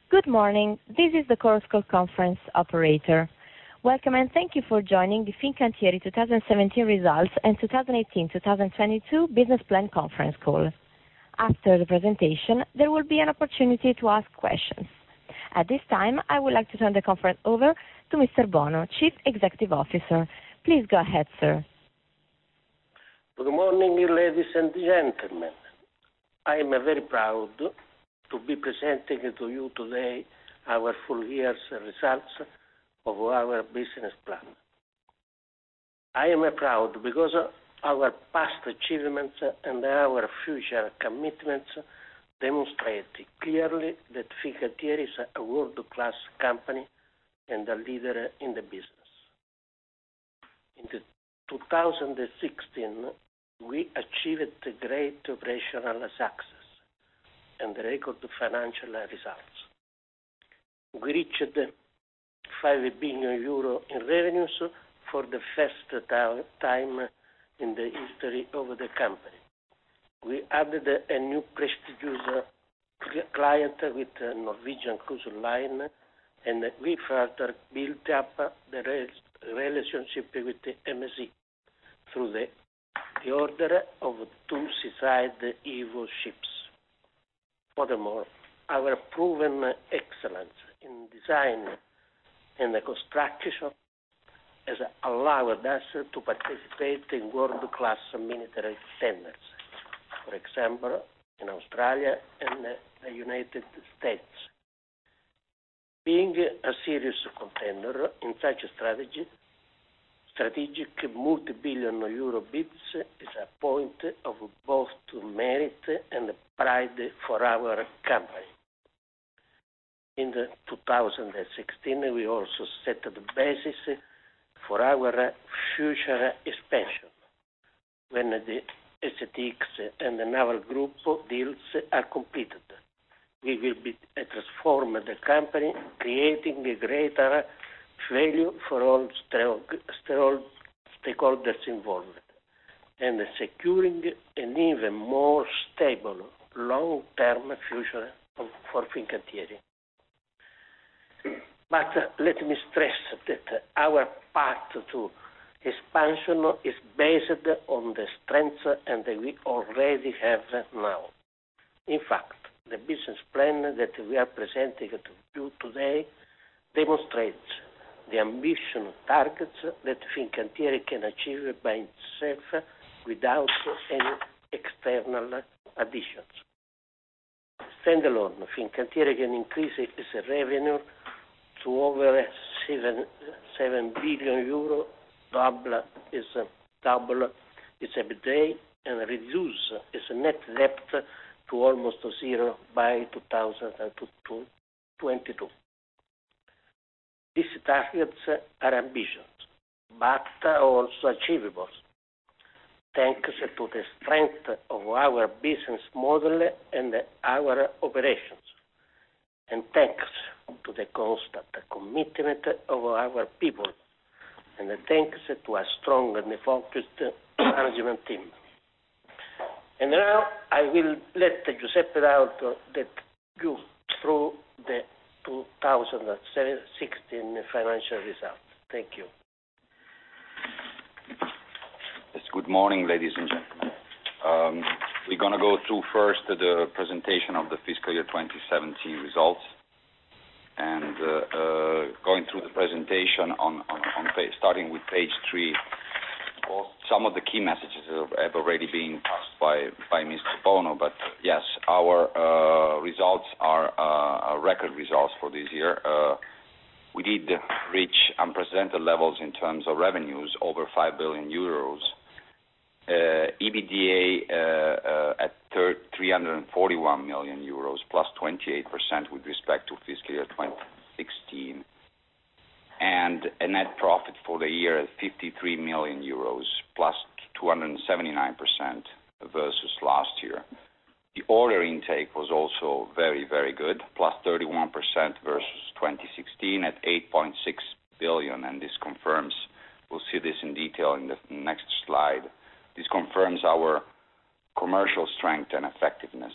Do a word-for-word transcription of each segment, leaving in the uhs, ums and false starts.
Good morning. This is the Chorus Call conference operator. Welcome, and thank you for joining the Fincantieri twenty seventeen results and twenty eighteen twenty twenty-two business plan conference call. After the presentation, there will be an opportunity to ask questions. At this time, I would like to turn the conference over to Mister Bono, Chief Executive Officer. Please go ahead, sir. Good morning, ladies and gentlemen. I am very proud to be presenting to you today our full year's results of our business plan. I am proud because our past achievements and our future commitments demonstrate clearly that Fincantieri is a world-class company and a leader in the business. In the two thousand sixteen, we achieved great operational success and record financial results. We reached five billion euro in revenues for the first time in the history of the company. We added a new prestigious client with Norwegian Cruise Line, and we further built up the relationship with the M S C through the, the order of two seaside Evo ships. Furthermore, our proven excellence in design and construction has allowed us to participate in world-class military tenders, for example, in Australia and the United States. Being a serious contender in such a strategy, strategic multi-billion euro bids is a point of both merit and pride for our company. In the two thousand sixteen, we also set the basis for our future expansion. When the S T X and the Naval Group deals are completed, we will be transform the company, creating a greater value for all stakeholders involved, and securing an even more stable long-term future for Fincantieri. But let me stress that our path to expansion is based on the strengths and we already have now. In fact, the business plan that we are presenting to you today demonstrates the ambition targets that Fincantieri can achieve by itself without any external additions. Standalone, Fincantieri can increase its revenue to over seven, seven billion euro, double its, double its EBITDA, and reduce its net debt to almost zero by two thousand twenty-two. These targets are ambitious, but also achievable, thanks to the strength of our business model and our operations, and thanks to the constant commitment of our people, and thanks to a strong and focused management team. And now I will let Giuseppe D'Auto take you through the two thousand sixteen financial results. Thank you. Yes, good morning, ladies and gentlemen. Um, we're going to go through first the presentation of the fiscal year twenty seventeen results, and uh, uh, going through the presentation on, on, on page, starting with page three. Well, some of the key messages have already been passed by, by Mister Bono, but yes, our uh, results are uh, record results for this year. Uh, we did reach unprecedented levels in terms of revenues, over five billion euros. Uh, EBITDA uh, uh, at three hundred forty-one million euros, plus twenty-eight percent with respect to fiscal year twenty sixteen. And a net profit for the year at fifty-three million euros, plus two hundred seventy-nine percent versus last year. The order intake was also very, very good, plus thirty-one percent versus twenty sixteen at eight point six billion, and this confirms, we'll see this in detail in the next slide, this confirms our commercial strength and effectiveness.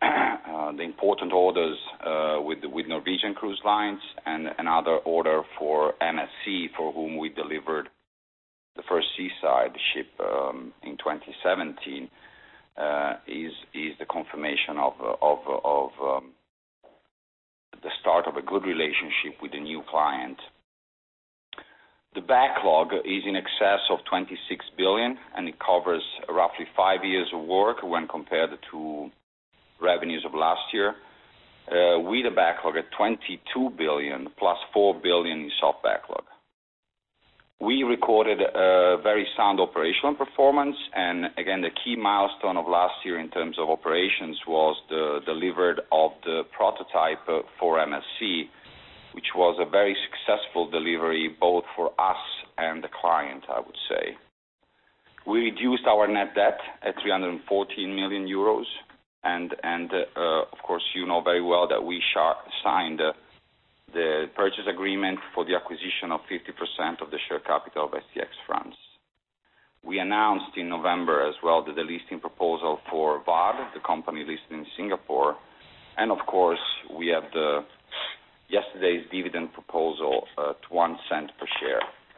uh, the important orders uh, with with Norwegian Cruise Lines and another order for M S C, for whom we delivered the first seaside ship um, in twenty seventeen, uh, is is the confirmation of of of um, the start of a good relationship with a new client. The backlog is in excess of twenty-six billion, and it covers roughly five years of work when compared to revenues of last year, uh, with a backlog at twenty-two billion plus four billion in soft backlog. We recorded a very sound operational performance, and again, the key milestone of last year in terms of operations was the delivery of the prototype for M S C, which was a very successful delivery both for us and the client, I would say. We reduced our net debt at three hundred fourteen million euros, and, and uh, of course, you know very well that we signed uh, the purchase agreement for the acquisition of fifty percent of the share capital of S T X France. We announced in November as well the delisting proposal for V A R D, the company listed in Singapore, and of course, we have the yesterday's dividend proposal at one cent per share.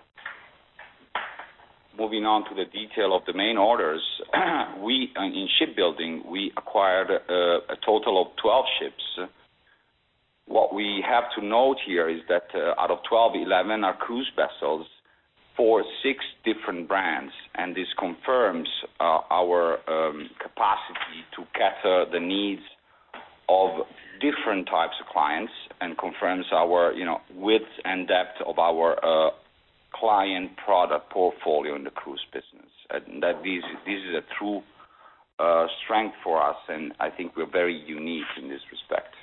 Moving on to the detail of the main orders, we in shipbuilding we acquired uh, a total of twelve ships. What we have to note here is that uh, out of twelve, eleven are cruise vessels for six different brands, and this confirms uh, our um, capacity to cater the needs of different types of clients, and confirms our, you know, width and depth of our uh, client product portfolio in the cruise business. And that this, this is a true uh, strength for us, and I think we're very unique in this respect.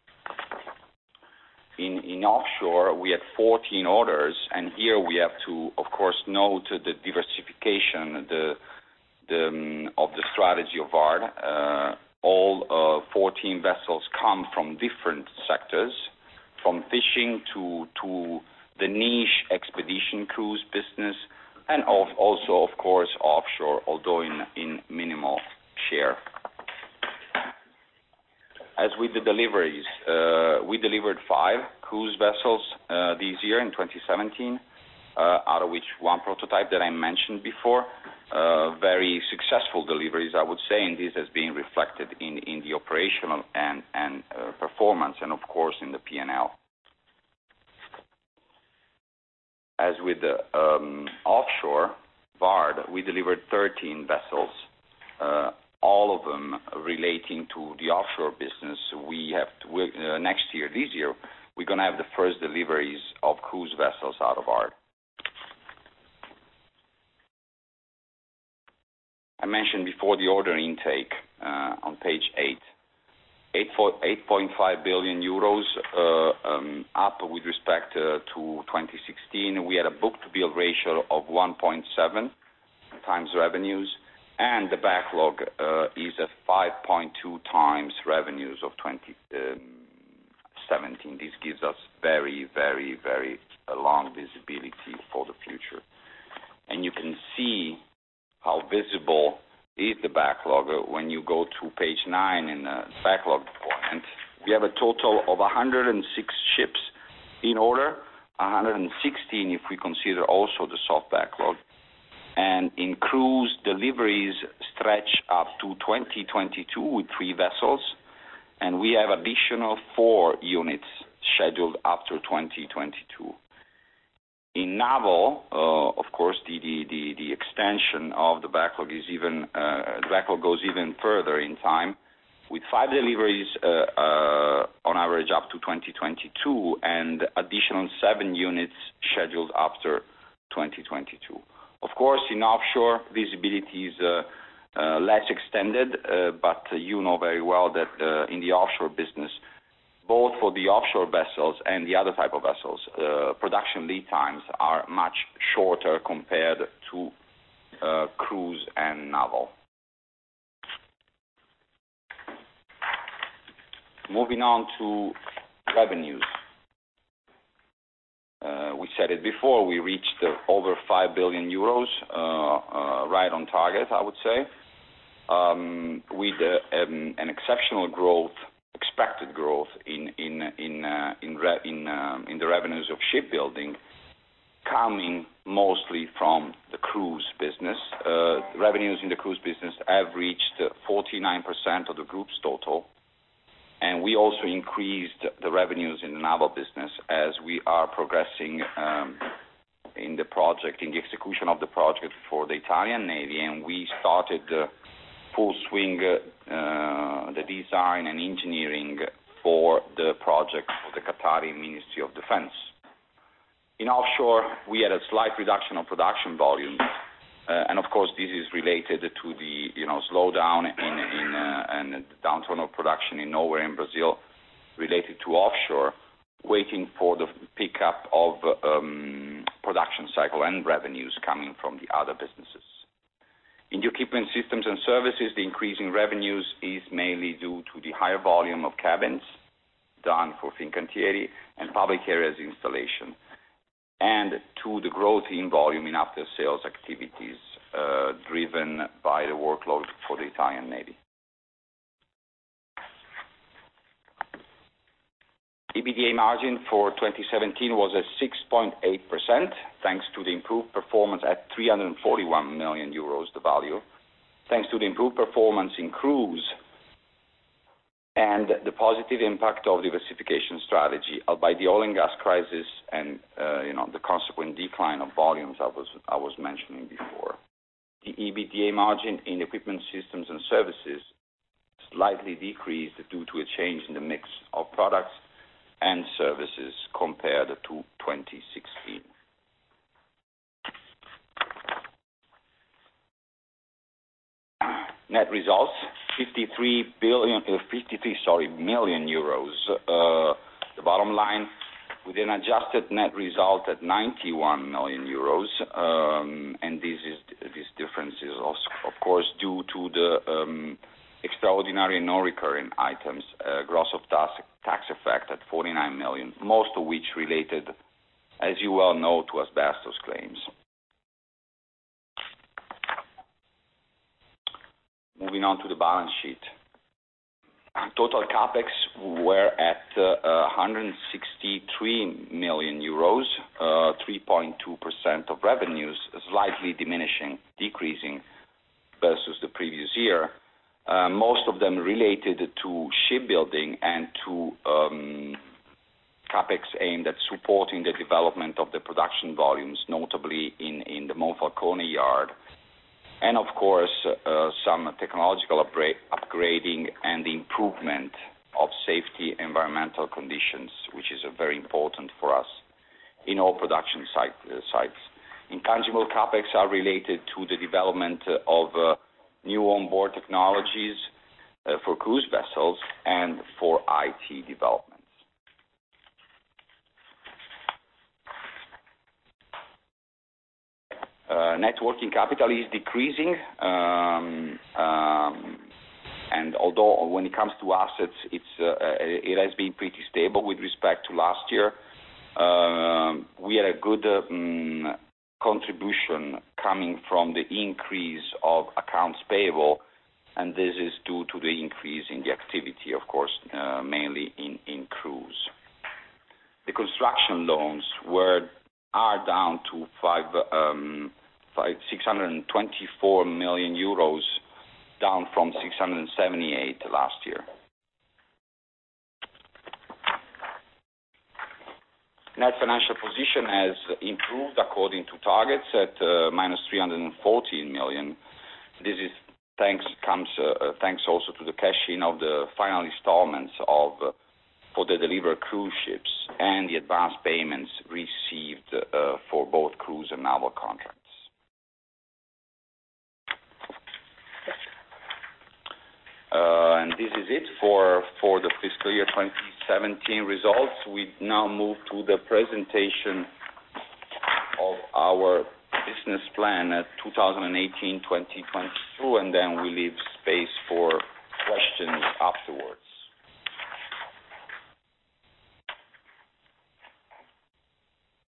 In, in offshore, we had fourteen orders, and here we have to, of course, note the diversification the, the, um, of the strategy of V A R D. Uh, all uh, fourteen vessels come from different sectors, from fishing to, to the niche expedition cruise business, and of, also, of course, offshore, although in, in minimal share. As with the deliveries, uh, we delivered five cruise vessels uh, this year in twenty seventeen, uh, out of which one prototype that I mentioned before. Uh, very successful deliveries, I would say, and this has been reflected in, in the operational and, and uh, performance, and of course in the P and L. As with the um, offshore, V A R D, we delivered thirteen vessels. Uh, all of them relating to the offshore business. We have to, uh, next year, this year, we're going to have the first deliveries of cruise vessels out of V A R D. I mentioned before the order intake uh, on page eight. eight point five billion euros, uh, um, up with respect uh, to twenty sixteen. We had a book-to-bill ratio of one point seven times revenues, and the backlog uh, is at five point two times revenues of twenty seventeen. This gives us very, very, very uh, long visibility for the future. And you can see how visible is the backlog uh, when you go to page nine in the backlog point. We have a total of one hundred six ships in order, one hundred sixteen if we consider also the soft backlog. And in cruise, deliveries stretch up to twenty twenty-two with three vessels, and we have additional four units scheduled after twenty twenty-two. In naval, uh, of course, the, the, the, the extension of the backlog is even, uh, the backlog goes even further in time, with five deliveries uh, uh, on average up to twenty twenty-two, and additional seven units scheduled after twenty twenty-two. Of course, in offshore, visibility is uh, uh, less extended, uh, but uh, you know very well that uh, in the offshore business, both for the offshore vessels and the other type of vessels, uh, production lead times are much shorter compared to uh, cruise and naval. Moving on to revenues. Uh, we said it before, we reached uh, over five billion euros, uh, uh, right on target, I would say. um, with uh, um, an exceptional growth, expected growth in in in uh, in, re in, um, in the revenues of shipbuilding, coming mostly from the cruise business. Uh, revenues in the cruise business have reached forty-nine percent of the group's total, and we also increased the revenues in the naval business as we are progressing um, in the project, in the execution of the project for the Italian Navy, and we started uh, full swing uh, the design and engineering for the project for the Qatari Ministry of Defense. In offshore, we had a slight reduction of production volume, uh, and of course this is related to the you know slowdown in, in uh, and the downturn of production in Norway and Brazil related to offshore, waiting for the pickup of um, production cycle and revenues coming from the other businesses. In the equipment systems and services, the increase in revenues is mainly due to the higher volume of cabins done for Fincantieri and public areas installation, and to the growth in volume in after-sales activities uh, driven by the workload for the Italian Navy. EBITDA margin for twenty seventeen was at six point eight percent, thanks to the improved performance at three hundred forty-one million euros, the value, thanks to the improved performance in cruise and the positive impact of diversification strategy, albeit the oil and gas crisis and uh, you know the consequent decline of volumes I was I was mentioning before. The EBITDA margin in equipment systems and services slightly decreased due to a change in the mix of products and services compared to twenty sixteen. Net results, fifty-three billion, uh, fifty-three sorry, million euros. Uh, the bottom line, with an adjusted net result at ninety-one million euros, um, and this is this difference is also, of course, due to the um, extraordinary and non-recurring items, uh, gross of tax, tax effect at forty-nine million, most of which related, as you well know, to asbestos claims. Moving on to the balance sheet. Total capex were at uh, one hundred sixty-three million euros, uh, three point two percent of revenues, slightly diminishing, decreasing versus the previous year. Uh, most of them related to shipbuilding and to um, capex aimed at supporting the development of the production volumes, notably in, in the Monfalcone yard, and of course uh, some technological upgrade, upgrading and the improvement of safety environmental conditions, which is uh, very important for us in all production site, uh, sites. Intangible capex are related to the development uh, of uh, new onboard technologies uh, for cruise vessels and for I T developments. Uh, net working capital is decreasing, um, um, and although when it comes to assets, it's, uh, it has been pretty stable with respect to last year. Uh, we had a good um, contribution coming from the increase of accounts payable, and this is due to the increase in the activity, of course, uh, mainly in, in cruise. The construction loans were are down to five, um, five, six hundred twenty-four million euros, down from six hundred seventy-eight last year. Net financial position has improved according to targets at uh, minus three hundred fourteen million. This is thanks comes uh, thanks also to the cash-in of the final installments of uh, for the delivered cruise ships and the advance payments received uh, for both cruise and naval contracts. Uh, and this is it for, for the fiscal year twenty seventeen results. We now move to the presentation of our business plan at two thousand eighteen to twenty twenty-two, and then we leave space for questions afterwards.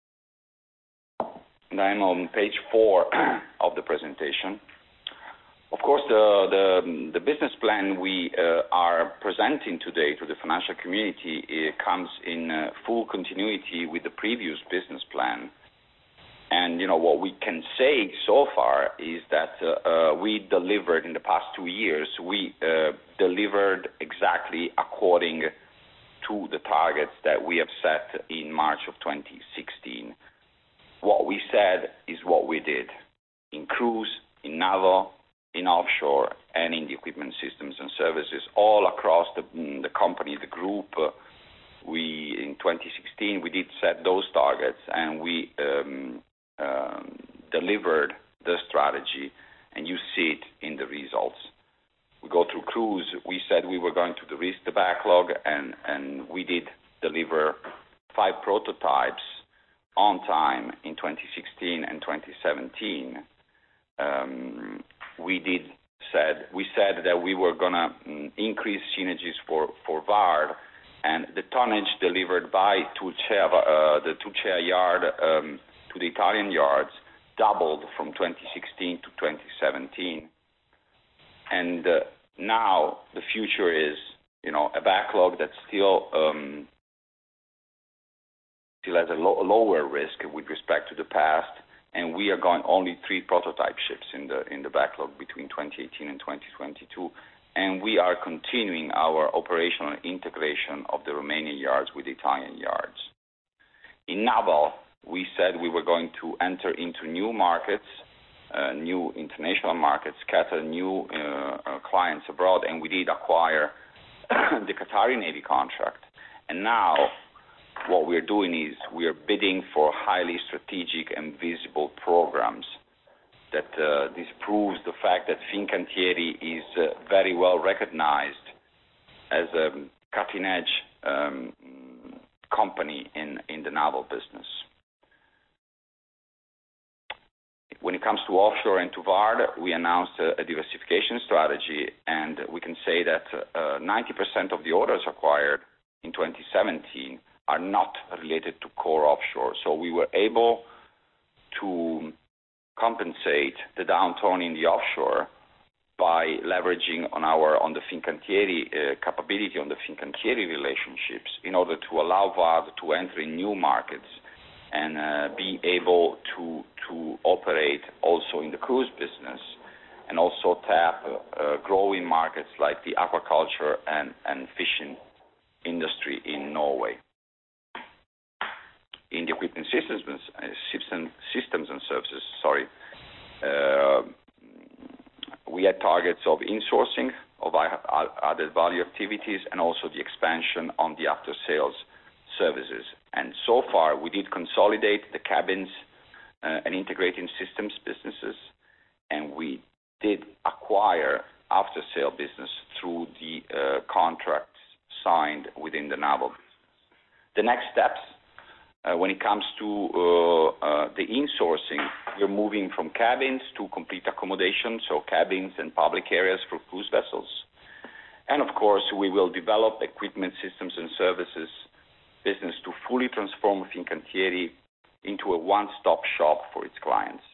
And I'm on page four of the presentation. Of course, the, the, the business plan we uh, are presenting today to the financial community it comes in uh, full continuity with the previous business plan. And, you know, what we can say so far is that uh, uh, we delivered in the past two years, we uh, delivered exactly according to the targets that we have set in March of twenty sixteen. What we said is what we did in cruise, in naval, in offshore, and in the equipment systems and services all across the, the company, the group. Uh, we in twenty sixteen we did set those targets, and we um, um, delivered the strategy, and you see it in the results. We go through cruise. We said we were going to de-risk the backlog, and, and we did deliver five prototypes on time in twenty sixteen and twenty seventeen. Um, we did said we said that we were going to um, increase synergies for for V A R D, and the tonnage delivered by Tulcea, uh, the Tulcea yard um, to the Italian yards doubled from twenty sixteen to twenty seventeen. And uh, now the future is, you know, a backlog that still um, still has a lo- lower risk with respect to the past, and we are going only three prototype ships in the in the backlog between twenty eighteen and twenty twenty-two, and we are continuing our operational integration of the Romanian yards with the Italian yards. In naval, we said we were going to enter into new markets, uh, new international markets, cater new uh, uh, clients abroad, and we did acquire the Qatari Navy contract. And now what we're doing is we're bidding for highly strategic and visible programs. That uh, this proves the fact that Fincantieri is uh, very well recognized as a cutting-edge um, company in, in the naval business. When it comes to offshore and to V A R D, we announced a, a diversification strategy, and we can say that uh, ninety percent of the orders acquired in twenty seventeen are not related to core offshore. So we were able to compensate the downturn in the offshore by leveraging on our on the Fincantieri uh, capability, on the Fincantieri relationships, in order to allow V A R D to enter in new markets and uh, be able to to operate also in the cruise business, and also tap uh, growing markets like the aquaculture and, and fishing industry in Norway. In the equipment systems, uh, systems and services, sorry, uh, we had targets of insourcing of added value activities, and also the expansion on the after-sales services. And so far, we did consolidate the cabins uh, and integrating systems businesses, and we did acquire after-sale business through the uh, contracts signed within the naval business. The next steps, uh, when it comes to uh, uh, the insourcing, we're moving from cabins to complete accommodation, so cabins and public areas for cruise vessels. And of course, we will develop equipment systems and services business to fully transform Fincantieri into a one-stop shop for its clients.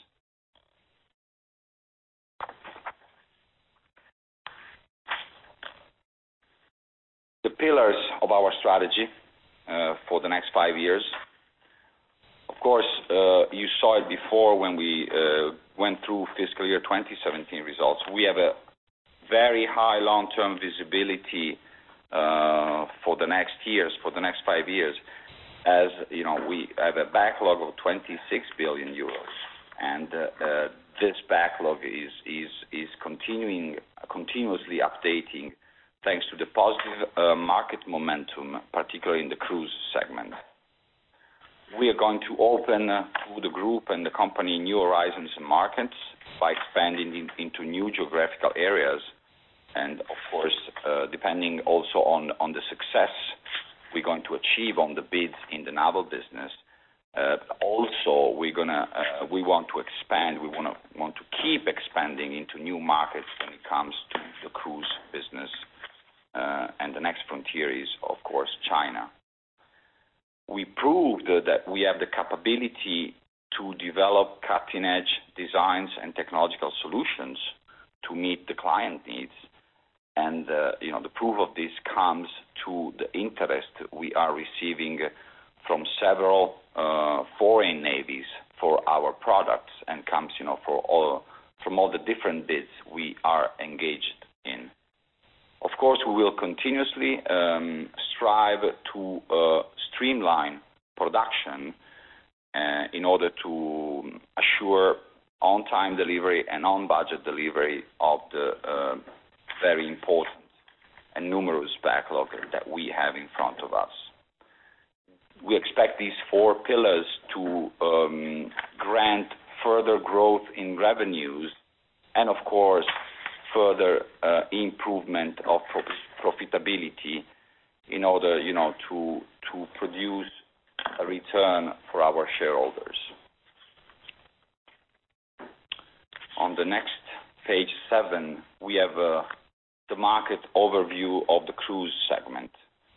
The pillars of our strategy uh, for the next five years. Of course, uh, you saw it before when we uh, went through fiscal year twenty seventeen results. We have a very high long-term visibility uh, for the next years, for the next five years. As you know, we have a backlog of twenty-six billion euros, and uh, uh, this backlog is is is continuing continuously updating, thanks to the positive uh, market momentum, particularly in the cruise segment. We are going to open uh, through the group and the company new horizons and markets by expanding in, into new geographical areas, and of course, uh, depending also on on the success we're going to achieve on the bids in the naval business. Uh, also, we're gonna uh, we want to expand. We want to want to keep expanding into new markets when it comes to the cruise business, uh, and the next frontier is, of course, China. We proved uh, that we have the capability to develop cutting-edge designs and technological solutions to meet the client needs. And, uh, you know, the proof of this comes to the interest we are receiving from several uh, foreign navies for our products, and comes, you know, for all, from all the different bids we are engaged in. Of course, we will continuously um, strive to uh, streamline production uh, in order to assure on-time delivery and on-budget delivery of the uh, very important and numerous backlog that we have in front of us. We expect these four pillars to um, grant further growth in revenues and, of course, further uh, improvement of pro- profitability in order, you know, to to produce a return for our shareholders. On the next page seven, we have uh, the market overview of the cruise segment.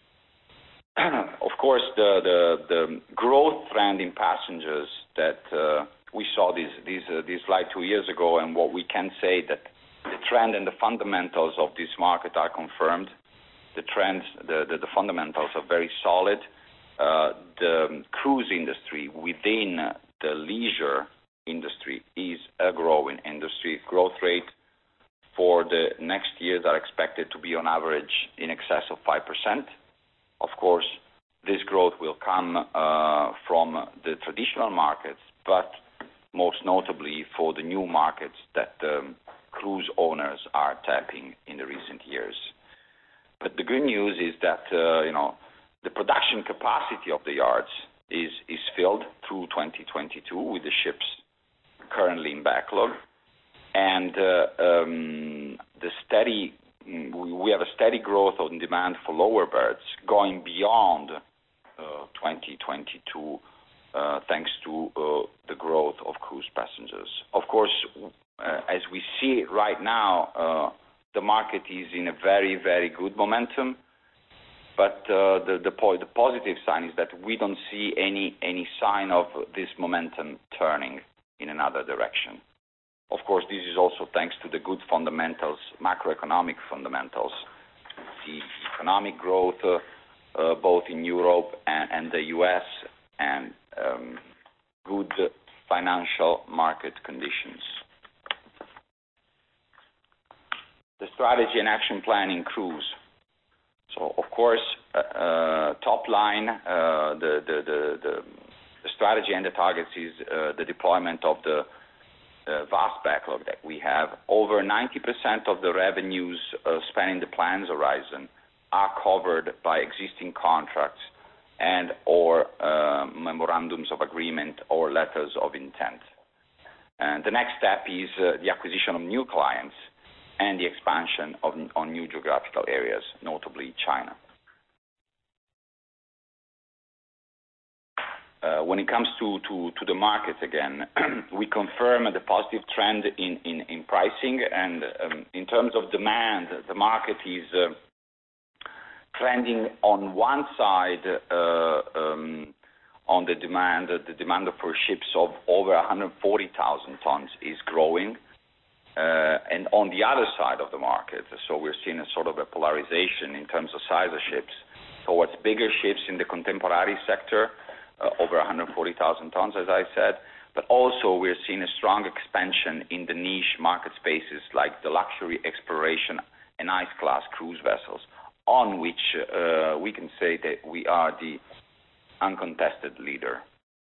Of course, the, the, the growth trend in passengers that uh, we saw this, this, uh, this slide two years ago, and what we can say that the trend and the fundamentals of this market are confirmed. The trends, the, the, the fundamentals are very solid. Uh, the cruise industry within the leisure industry is a growing industry. Growth rate for the next years are expected to be on average in excess of five percent. Of course, this growth will come uh, from the traditional markets, but most notably for the new markets that um, cruise owners are tapping in the recent years. But the good news is that uh, you know the production capacity of the yards is is filled through twenty twenty-two with the ships currently in backlog, and uh, um, the steady we have a steady growth on demand for lower berths going beyond uh, twenty twenty-two, uh, thanks to uh, the growth of cruise passengers. Of course, uh, as we see it right now, uh, the market is in a very, very good momentum. But uh, the, the, po- the positive sign is that we don't see any, any sign of this momentum turning in another direction. Of course, this is also thanks to the good fundamentals, macroeconomic fundamentals, the economic growth uh, uh, both in Europe and, and the U S, and um, good financial market conditions. The strategy and action plan in cruise. So, of course, uh, uh, top line, uh, the, the, the, the, the strategy and the targets is uh, the deployment of the uh, vast backlog that we have. Over ninety percent of the revenues uh, spanning the plan's horizon are covered by existing contracts and or uh, memorandums of agreement or letters of intent. And the next step is uh, the acquisition of new clients and the expansion of on new geographical areas, notably China. Uh, when it comes to, to, to the market again, we confirm the positive trend in, in, in pricing, and um, in terms of demand, the market is uh, trending on one side uh, um, on the demand. The demand for ships of over one hundred forty thousand tons is growing. Uh, and on the other side of the market, so we're seeing a sort of a polarization in terms of size of ships towards bigger ships in the contemporary sector, uh, over one hundred forty thousand tons, as I said, but also we're seeing a strong expansion in the niche market spaces like the luxury exploration and ice-class cruise vessels, on which uh, we can say that we are the uncontested leader.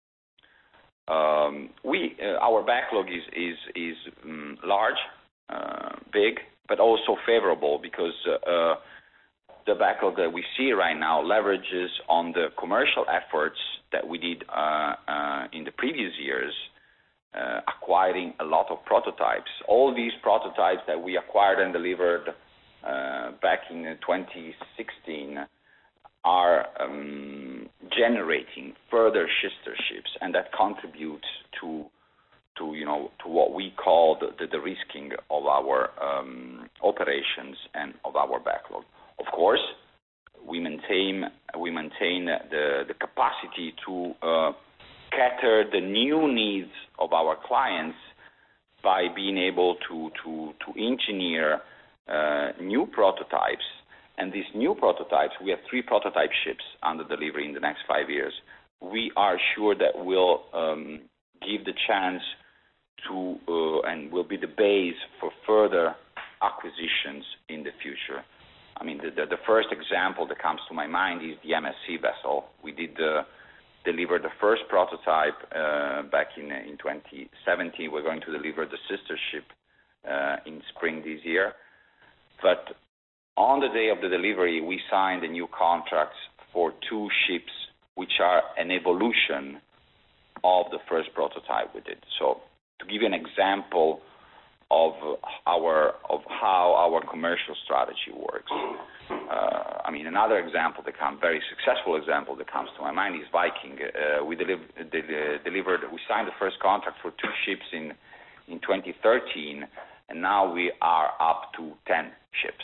Um, we, uh, our backlog is is, is um, large, uh, big, but also favorable because uh, the backlog that we see right now leverages on the commercial efforts that we did uh, uh, in the previous years, uh, acquiring a lot of prototypes. All these prototypes that we acquired and delivered uh, back in twenty sixteen are um, generating further sister ships, and that contributes to, to you know, to what we call the, the de-risking of our um, operations and of our backlog. Of course, we maintain we maintain the the capacity to uh, cater the new needs of our clients by being able to, to, to engineer uh, new prototypes. And these new prototypes, we have three prototype ships under delivery in the next five years. We are sure that will um, give the chance to, uh, and will be the base for further acquisitions in the future. I mean, the, the, the first example that comes to my mind is the M S C vessel. We did uh, deliver the first prototype uh, back in, in twenty seventeen. We're going to deliver the sister ship uh, in spring this year. But on the day of the delivery, we signed a new contract for two ships, which are an evolution of the first prototype we did. So, to give you an example of our of how our commercial strategy works, uh, I mean, another example that comes, very successful example that comes to my mind is Viking. Uh, we deli- de- delivered, we signed the first contract for two ships in in twenty thirteen, and now we are up to ten ships.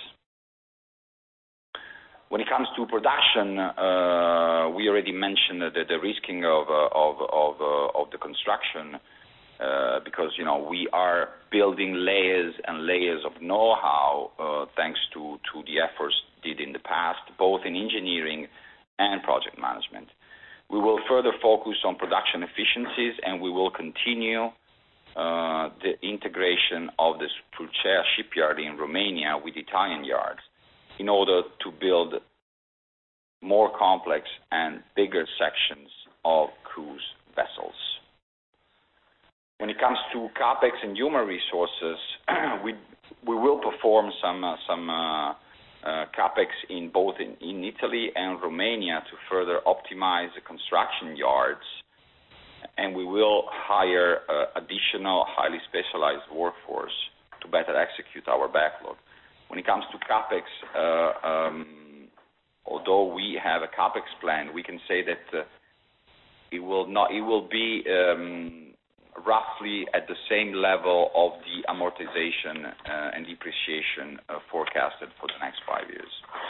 When it comes to production, uh, we already mentioned the, the risking of uh, of of, uh, of the construction, uh, because you know we are building layers and layers of know-how uh, thanks to to the efforts did in the past, both in engineering and project management. We will further focus on production efficiencies, and we will continue uh, the integration of the Sulcea shipyard in Romania with Italian yards, in order to build more complex and bigger sections of cruise vessels. When it comes to CapEx and human resources, we we will perform some uh, some uh, uh, CapEx in both in, in Italy and Romania to further optimize the construction yards, and we will hire uh, additional highly specialized workforce to better execute our backlog. When it comes to CapEx, uh, um, although we have a CapEx plan, we can say that uh, it will not. It will be um, roughly at the same level of the amortization uh, and depreciation uh, forecasted for the next five years.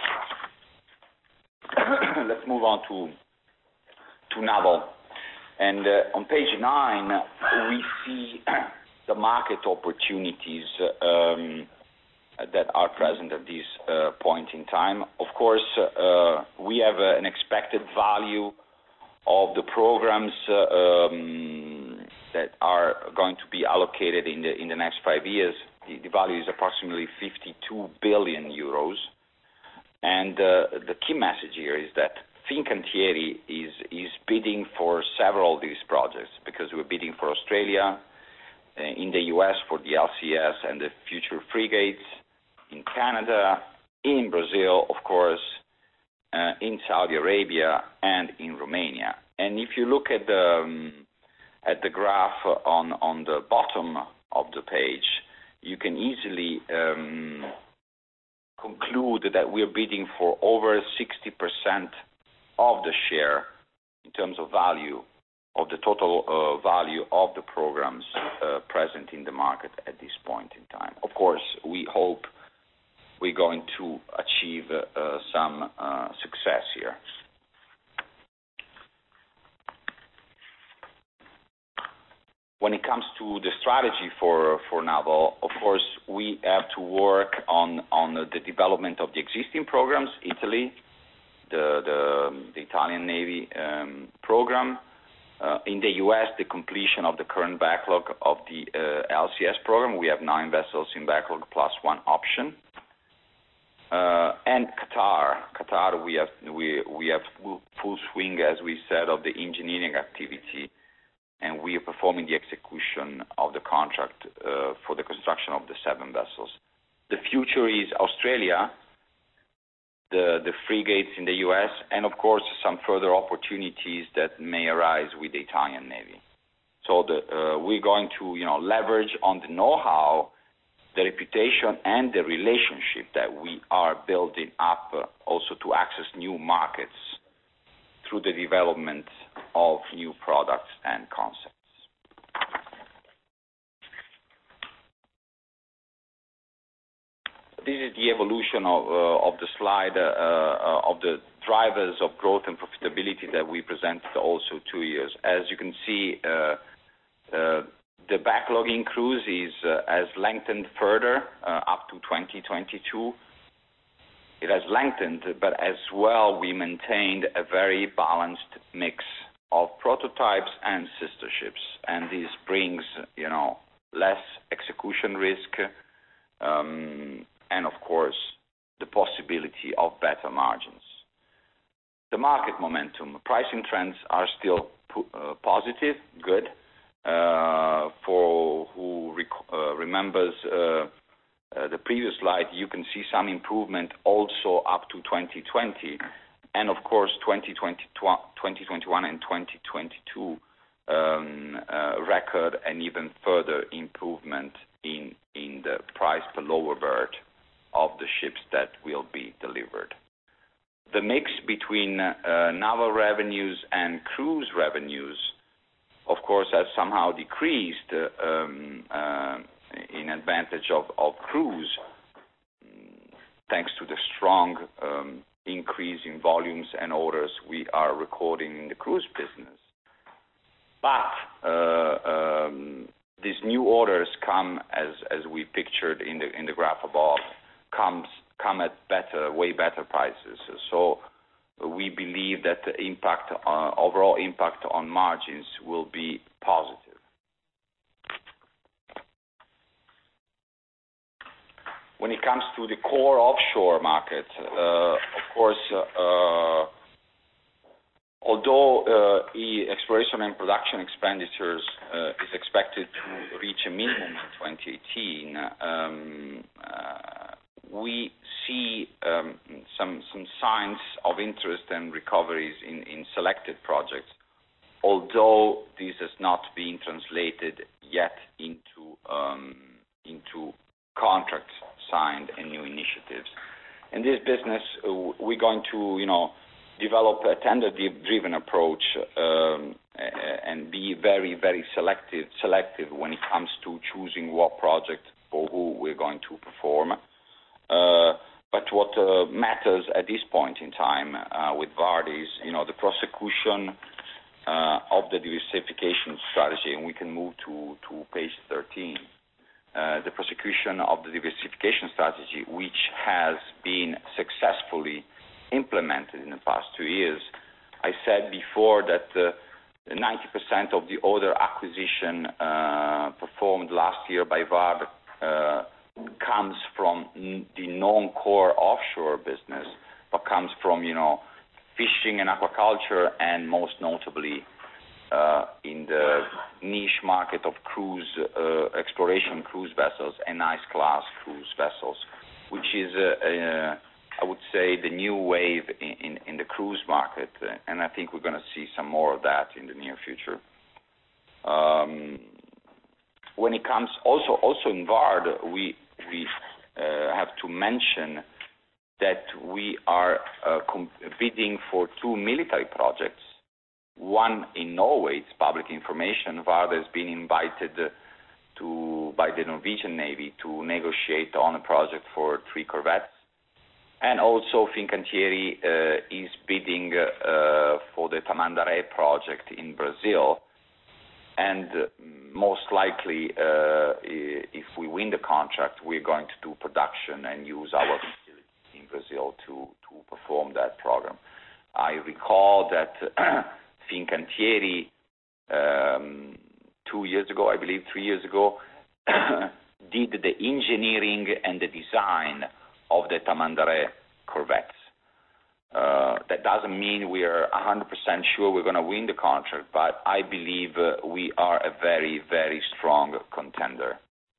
Let's move on to to naval, and uh, on page nine we see the market opportunities Um, that are present at this uh, point in time. Of course, uh, we have uh, an expected value of the programs uh, um, that are going to be allocated in the in the next five years. The, the value is approximately fifty-two billion euros. And uh, the key message here is that Fincantieri is is bidding for several of these projects, because we're bidding for Australia, uh, in the U S for the L C S and the future frigates, in Canada, in Brazil, of course, uh, in Saudi Arabia, and in Romania. And if you look at the um, at the graph on on the bottom of the page, you can easily um, conclude that we're bidding for over sixty percent of the share in terms of value of the total uh, value of the programs uh, present in the market at this point in time. Of course, we hope we're going to achieve uh, uh, some uh, success here. When it comes to the strategy for for naval, of course, we have to work on on the development of the existing programs. Italy, the the, the Italian Navy um, program. Uh, in the U S, the completion of the current backlog of the uh, L C S program. We have nine vessels in backlog plus one option. Uh, and Qatar, Qatar, we have we we have full, full swing, as we said, of the engineering activity, and we are performing the execution of the contract uh, for the construction of the seven vessels. The future is Australia, the the frigates in the U S, and of course some further opportunities that may arise with the Italian Navy. So the, uh, we're going to you know leverage on the know-how, the reputation, and the relationship that we are building up uh, also to access new markets through the development of new products and concepts. This is the evolution of, uh, of the slide uh, uh, of the drivers of growth and profitability that we presented also two years. As you can see, uh, uh, the backlog in cruise is, uh, has lengthened further uh, up to twenty twenty-two. It has lengthened, but as well we maintained a very balanced mix of prototypes and sister ships, and this brings, you know, less execution risk, um, and of course the possibility of better margins. The market momentum, pricing trends are still uh, positive, good. Uh, for who rec- uh, remembers uh, uh, the previous slide, you can see some improvement also up to twenty twenty, and of course twenty twenty-one and twenty twenty-two um, uh, record an even further improvement in in the price per lower berth of the ships that will be delivered. The mix between uh, naval revenues and cruise revenues, of course, has somehow decreased uh, um, uh, in advantage of, of cruise, thanks to the strong um, increase in volumes and orders we are recording in the cruise business. But uh, um, these new orders come, as as we pictured in the in the graph above, comes come at better, way better prices. So we believe that the impact, uh, overall impact on margins will be positive. When it comes to the core offshore market, uh, of course, uh, although uh, e exploration and production expenditures uh, is expected to reach a minimum in twenty eighteen, um, uh, we see um, some some signs of interest and recoveries in, in selected projects, although this has not been translated yet into um, into contracts signed and new initiatives. In this business, uh, we're going to, you know, develop a tender-driven approach um, and be very, very selective, selective when it comes to choosing what project for who we're going to perform. Uh, but what uh, matters at this point in time uh, with VARD is, you know, the prosecution uh, of the diversification strategy, and we can move to, to page thirteen. Uh, the prosecution of the diversification strategy, which has been successfully implemented in the past two years. I said before that uh, ninety percent of the order acquisition uh, performed last year by VARD uh, comes from n- the non-core offshore business, but comes from, you know, fishing and aquaculture, and most notably uh, in the niche market of cruise, uh, exploration cruise vessels and ice-class cruise vessels, which is uh, uh, I would say the new wave in, in, in the cruise market, uh, and I think we're going to see some more of that in the near future. Um, when it comes also also in VARD, we we uh, have to mention that we are uh, com- bidding for two military projects. One in Norway, it's public information. VARD has been invited to by the Norwegian Navy to negotiate on a project for three corvettes. And also Fincantieri uh, is bidding uh, for the Tamandaré project in Brazil. And uh, most likely, uh, if we win the contract, we're going to do production and use our facility in Brazil to, to perform that program. I recall that Fincantieri, um, two years ago, I believe three years ago, did the engineering and the design of the Tamandaré corvettes. Uh, that doesn't mean we are one hundred percent sure we're going to win the contract, but I believe uh, we are a very, very strong contender.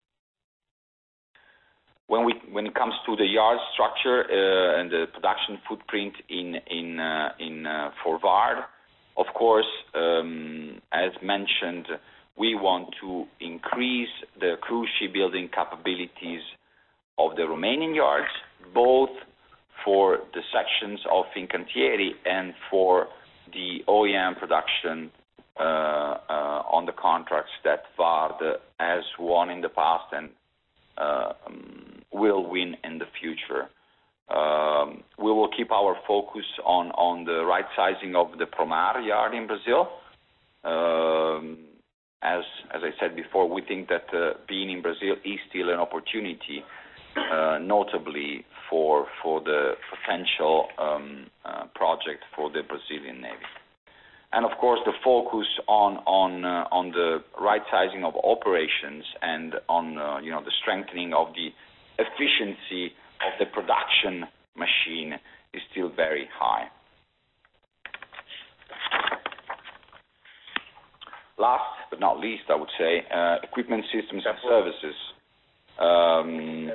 When we when it comes to the yard structure uh, and the production footprint in in uh, in uh, for VARD, of course, um, as mentioned, we want to increase the cruise shipbuilding capabilities of the Romanian yards, both for the sections of Fincantieri and for the O E M production uh, uh, on the contracts that VARD has won in the past and uh, um, will win in the future. Um, we will keep our focus on, on the right sizing of the Promar yard in Brazil. Um, as as I said before, we think that uh, being in Brazil is still an opportunity, uh, notably for for the potential um, uh, project for the Brazilian Navy. And of course, the focus on on uh, on the right sizing of operations and on uh, you know the strengthening of the efficiency of the production machine is still very high. Last but not least, I would say, uh, equipment systems and services. Um,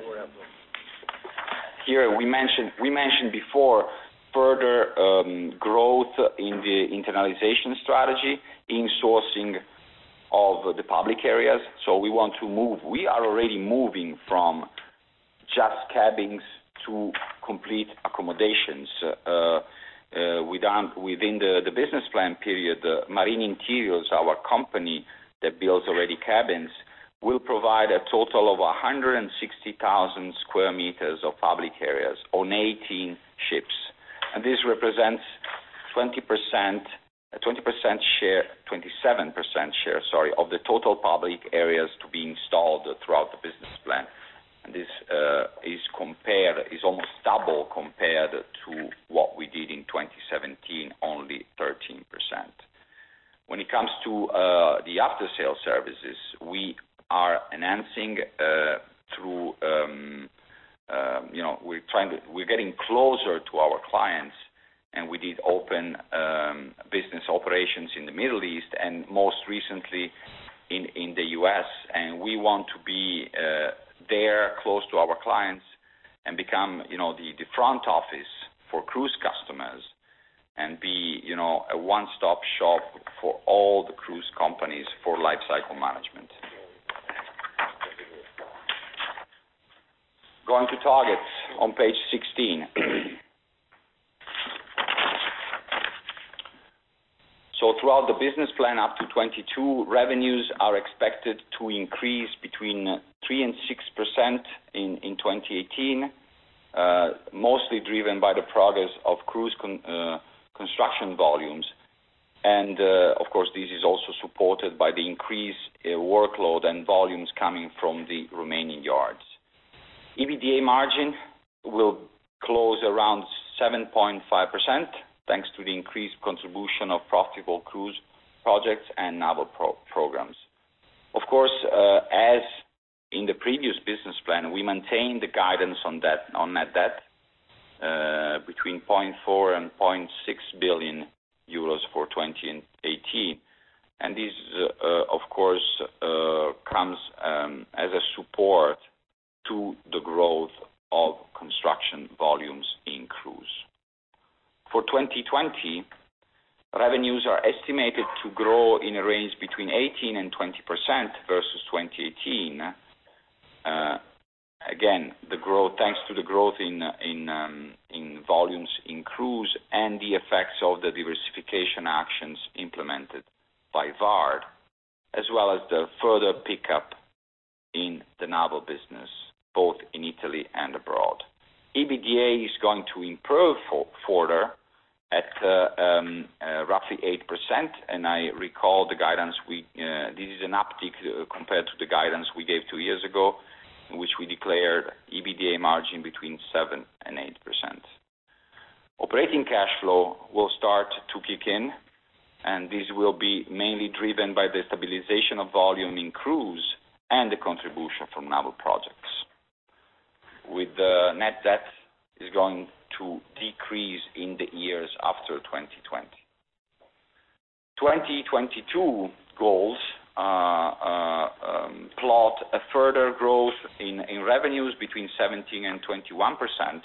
here we mentioned we mentioned before further um, growth in the internalization strategy in sourcing of the public areas. So we want to move. We are already moving from just cabins to complete accommodations. Uh, uh, within within the, the business plan period, uh, Marine Interiors, our company that builds already cabins, will provide a total of one hundred sixty thousand square meters of public areas on eighteen ships. And this represents twenty percent, twenty percent share, twenty-seven percent share, sorry, of the total public areas to be installed throughout the business plan. And this uh, is compared, is almost double compared to what we did in twenty seventeen, only thirteen percent. When it comes to uh, the after-sale services, we are enhancing uh, through. Um, Um, you know, we're trying to, we're getting closer to our clients, and we did open um, business operations in the Middle East and most recently in, in the U S, and we want to be uh, there close to our clients and become, you know, the, the front office for cruise customers and be, you know, a one-stop shop for all the cruise companies for life cycle management. Going to targets on page sixteen. So throughout the business plan up to twenty-two, revenues are expected to increase between three and six percent in, in twenty eighteen, uh, mostly driven by the progress of cruise con, uh, construction volumes. And uh, of course, this is also supported by the increased uh, workload and volumes coming from the Romanian yards. EBITDA margin will close around seven point five percent, thanks to the increased contribution of profitable cruise projects and naval pro programs. Of course, uh, as in the previous business plan, we maintain the guidance on that on net debt uh, between zero point four and zero point six billion euros for twenty eighteen, and this, uh, uh, of course, uh, comes um, as a support to the growth of construction volumes in cruise. For twenty twenty, revenues are estimated to grow in a range between eighteen and twenty percent versus twenty eighteen. Uh, again, the growth, thanks to the growth in in um, in volumes in cruise and the effects of the diversification actions implemented by V A R D, as well as the further pickup in the naval business, both in Italy and abroad. EBITDA is going to improve for, further at uh, um, uh, roughly eight percent, and I recall the guidance we, uh, this is an uptick uh, compared to the guidance we gave two years ago, in which we declared EBITDA margin between seven and eight percent. Operating cash flow will start to kick in, and this will be mainly driven by the stabilization of volume in cruise and the contribution from naval projects. With the net debt is going to decrease in the years after twenty twenty. twenty twenty-two goals uh, uh, um, plot a further growth in, in revenues between seventeen and twenty-one percent,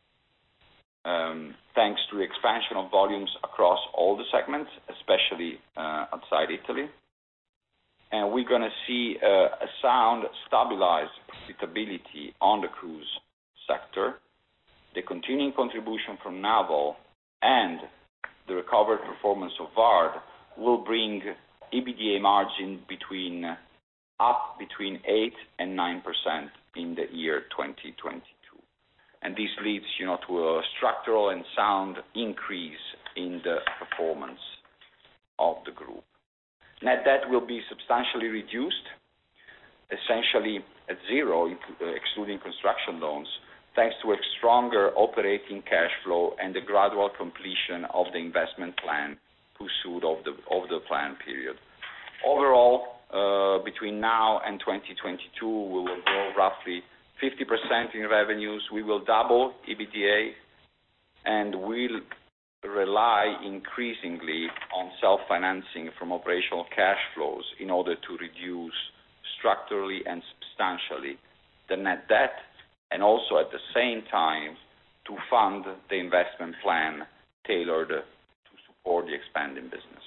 um, thanks to the expansion of volumes across all the segments, especially uh, outside Italy. And we're going to see uh, a sound, stabilized profitability on the cruise sector, the continuing contribution from naval, and the recovered performance of V A R D will bring EBITDA margin between up between eight and nine percent in the year twenty twenty-two. And this leads, you know, to a structural and sound increase in the performance of the group. Net debt will be substantially reduced, essentially at zero, excluding construction loans, thanks to a stronger operating cash flow and the gradual completion of the investment plan pursued of the, of the plan period. Overall, uh, between now and twenty twenty-two, we will grow roughly fifty percent in revenues, we will double E B D A, and we'll rely increasingly on self-financing from operational cash flows in order to reduce structurally and substantially the net debt, and also at the same time to fund the investment plan tailored to support the expanding business.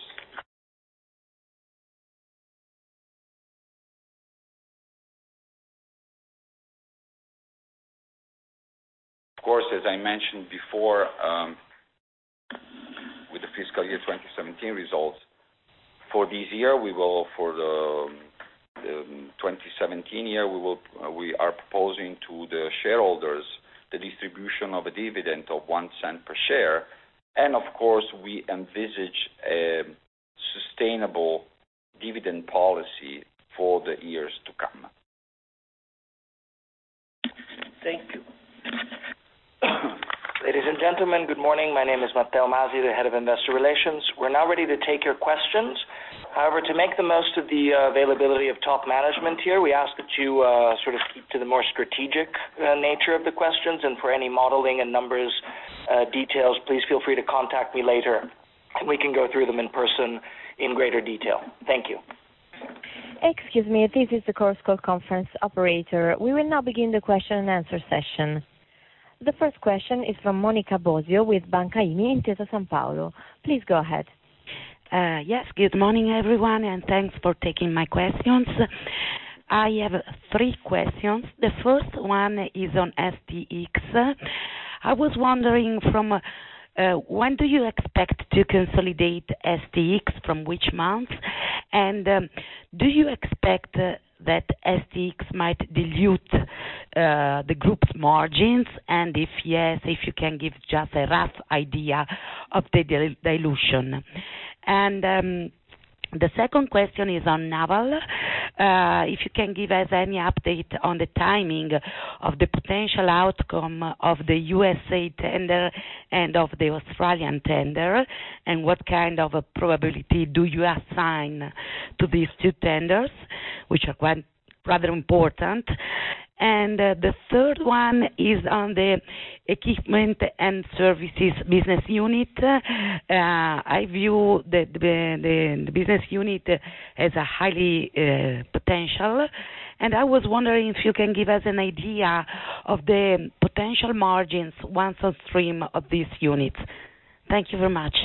Of course, as I mentioned before, um, with the fiscal year twenty seventeen results, for this year we will, for the, the twenty seventeen year, we will uh, we are proposing to the shareholders the distribution of a dividend of one cent per share, and of course we envisage a sustainable dividend policy for the years to come. Thank you. Ladies and gentlemen, good morning. My name is Matteo Masi, the Head of Investor Relations. We're now ready to take your questions. However, to make the most of the uh, availability of top management here, we ask that you uh, sort of keep to the more strategic uh, nature of the questions, and for any modeling and numbers uh, details, please feel free to contact me later, and we can go through them in person in greater detail. Thank you. Excuse me, this is the Chorus Call conference operator. We will now begin the question and answer session. The first question is from Monica Bosio with Banca I M I Intesa Sanpaolo. Please go ahead. Uh, yes, good morning everyone, and thanks for taking my questions. I have three questions. The first one is on S T X. I was wondering from uh, when do you expect to consolidate S T X, from which month? And um, do you expect uh, that S T X might dilute uh, the group's margins? And if yes, if you can give just a rough idea of the dil- dilution. And um, the second question is on naval. Uh, if you can give us any update on the timing of the potential outcome of the U S A tender and of the Australian tender, and what kind of a probability do you assign to these two tenders, which are quite rather important. And uh, the third one is on the equipment and services business unit. Uh, I view the, the, the, the business unit as a highly uh, potential, and I was wondering if you can give us an idea of the potential margins once on stream of these units. Thank you very much.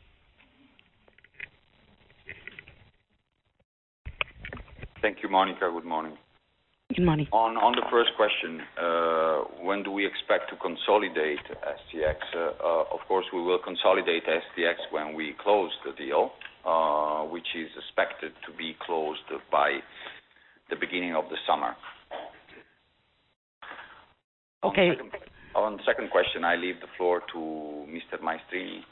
Thank you, Monica. Good morning. Good morning. On, on the first question, uh, when do we expect to consolidate S T X? Uh, uh, of course, we will consolidate S T X when we close the deal, uh, which is expected to be closed by the beginning of the summer. Okay. On the second, on the second question, I leave the floor to Mister Maestrini.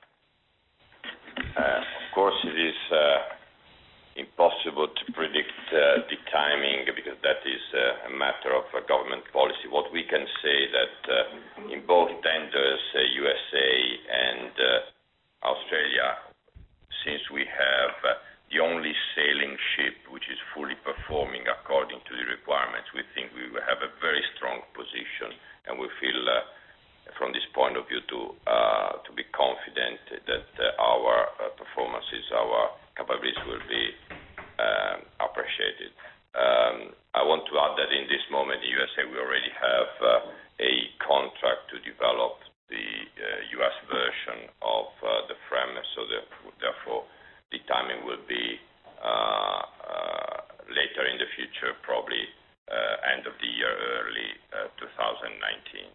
Uh, of course, it is uh, impossible to predict uh, the timing, because that is uh, a matter of uh, government policy. What we can say that uh, in both tenders, uh, U S A and uh, Australia, since we have uh, the only sailing ship which is fully performing according to the requirements, we think we will have a very strong position, and we feel uh, from this point of view to uh, to be confident that uh, our uh, performances, our capabilities will be um, appreciated. Um, I want to add that in this moment in U S A we already have uh, a contract to develop the uh, U S version of uh, the FREMM, so the, therefore the timing will be uh, uh, later in the future, probably uh, end of the year, early uh, two thousand nineteen.